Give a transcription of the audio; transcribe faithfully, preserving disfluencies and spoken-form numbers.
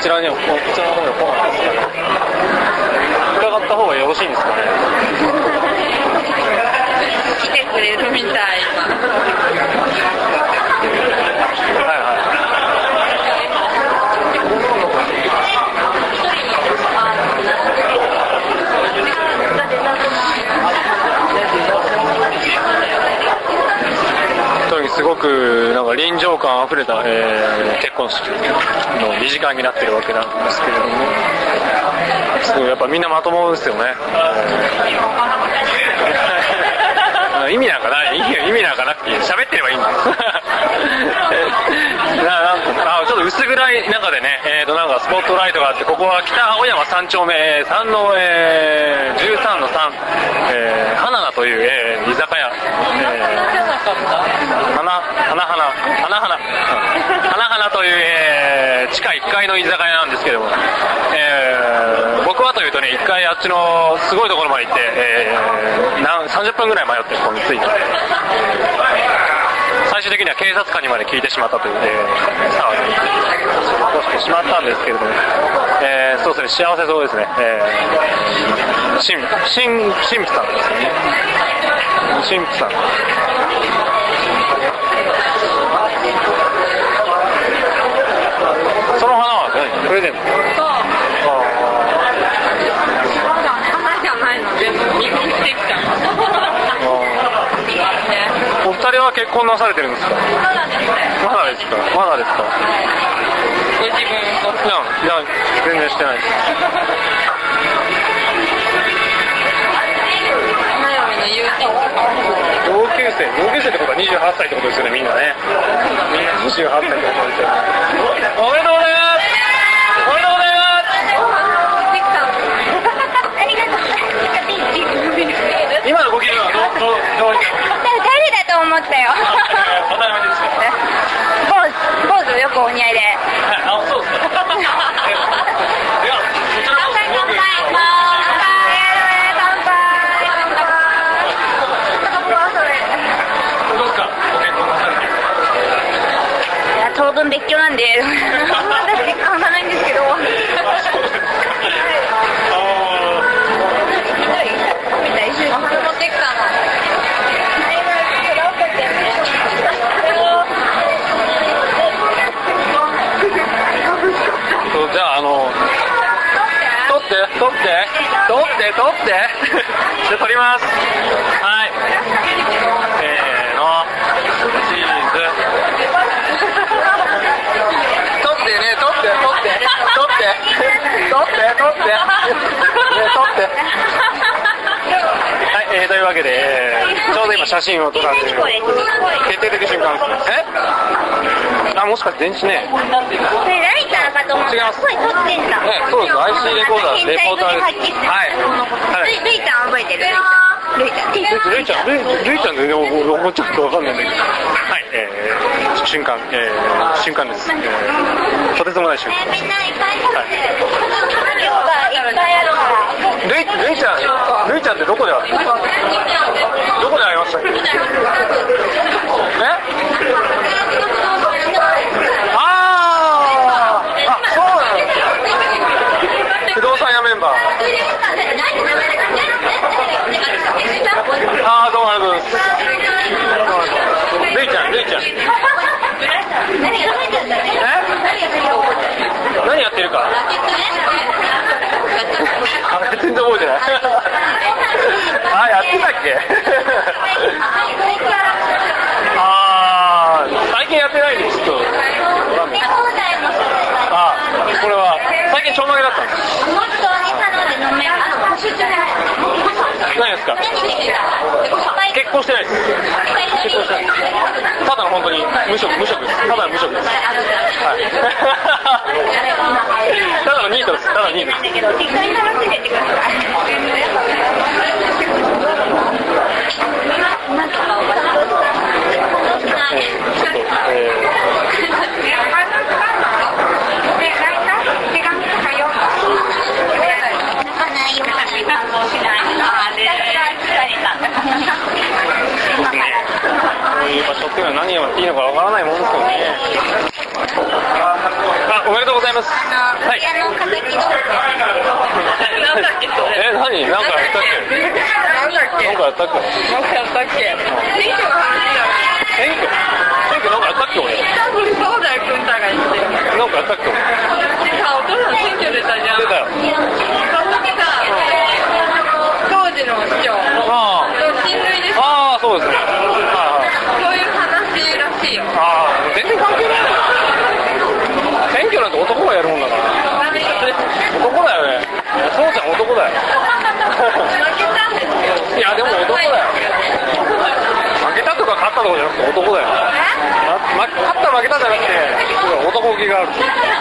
ちらにはこちらの方には来ないですかね。伺った方がよろしいんですかね。 来てくれるみたい今。 はいはい。すごくなんか臨場感あふれた、えー、結婚式の二次会になってるわけなんですけれども、すごいやっぱみんなまともですよね。意味なんかない、意味なんかなくて喋ってればいいんだ。なんかあちょっと薄暗い中でね、えーとなんかスポットライトがあって、ここは北青山三丁目さんの、えー、じゅうさんのさん、えー、花菜という、えー、居酒屋、えー、花花花花花花花という、えー、地下いっかいの居酒屋なんですけども、えー、僕はというとね、いっかいあっちのすごいところまで行って、えー、さんじゅっぷんぐらい迷ってここに着いて、最終的には警察官にまで聞いてしまったという、えー、騒ぎに起こしてしまったんですけれども、えー、そうですね、幸せそうですね、えー、神神神父さんですね、神父さん。その花は何？プレゼント？ そう。花じゃないの全部見てきた。 お二人は結婚なされてるんですか？ まだですね。 まだですか？まだですか？ ご自分と。 いや、いや、全然してないです。 花嫁の友人。 同級生、同級生ってことはにじゅうはっさいってことですよね、みんなね。みんなにじゅうはっさいってことですよね。おめでとうございます。おめでとうございます。 ありがとう。 今のご気分はどうどうどう？ 誰だと思ったよ。 お名前ですか？ 坊主、坊主よくお似合いで。 あ、そうですか。いや、こちらこそすごく。 当分別居なんでまだ実感がないんですけど。こじゃああの撮って撮って撮って撮ってじゃあ撮ります。はい。せーの。チーズ。撮ってね、撮って撮って撮って撮って撮ってね、撮って。はい、えー、というわけで、えー、ちょうど今写真を撮られている決定的瞬間です。え？あ、もしかして電池ね。 れライターかと思って。 違います。 すごい撮ってんだ。 ね、そうです。アイシー レコーダー、レポーターです。はい。 はい。ルイちゃん覚えてる？ルイちゃん。 ルイちゃん、ルイルイちゃんでね、もうちょっとわかんないんだけど。はい、えー、瞬間、えー、瞬間です。えー、とてつもない瞬間。 みんないっぱい撮ってる。量がいっぱいあるから。 ルイ、ルイちゃん、ルイちゃんってどこで会った？どこで会いましたっけ？え？あー、あ、そうなの。不動産屋メンバー。あー、どうもありがとうございます。ルイちゃん、ルイちゃん。え？何やってるか？あれ全然覚えてない。あ、やってたっけ？あー、最近やってないんでちょっと。あ、これは最近ちょんまげだったんです。何ですか？結婚してないです。結婚してないです。ただの本当に無職、無職です。ただの無職です。はい。ただのニートです。ただのニートです。こういう場所っていうのは何をやっていいのかわからないもんですけどね。あ、 おめでとうございます。 はい。あの、かたきの。 なんだっけそれ。 え、何なんかやったっけなんだっけなんかやったっけなんかやったっけ選挙の話だよ。 選挙選挙なんかやったっけ俺。 多分そうだよ、くんたが言ってる。 なんかやったっけ俺。 さ、お父さん選挙出たじゃん。 出たよ。 その時さ、当時の市長。 あの親類でしょ。 ああ、そうですね。はいはい。 そういう話らしいよ。 ああ、全然関係ないよ。選挙なんて男がやるもんだから。男だよね。そうちゃん男だよ。 負けたんですよ。 いや、でも男だよ。負けたとか勝ったとかじゃなくて男だよ。ま、勝った負けたじゃなくて、男気がある。